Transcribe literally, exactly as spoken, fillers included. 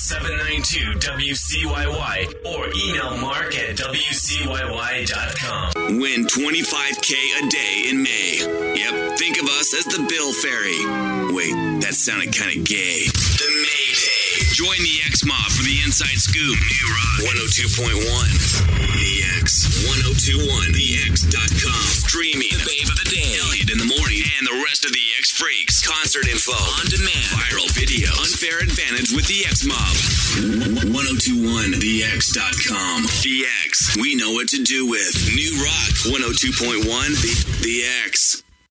seven nine two W C Y Y or email mark at W C Y Y dot com. Win twenty-five K a day in May. Yep, think of us as the Bill Ferry. Wait, that sounded kind of gay. The May Day. Join the X-Mob for the Inside Scoop. New Rock one oh two point one. The X. ten twenty-one the x dot com. Streaming. The Babe of the Day. Elliot in the Morning. And the rest of the X Freaks. Concert info. On demand. Viral video. Unfair advantage with the X-Mob. ten twenty-one the x dot com. The X. We know what to do with. New Rock one oh two point one. The, the X.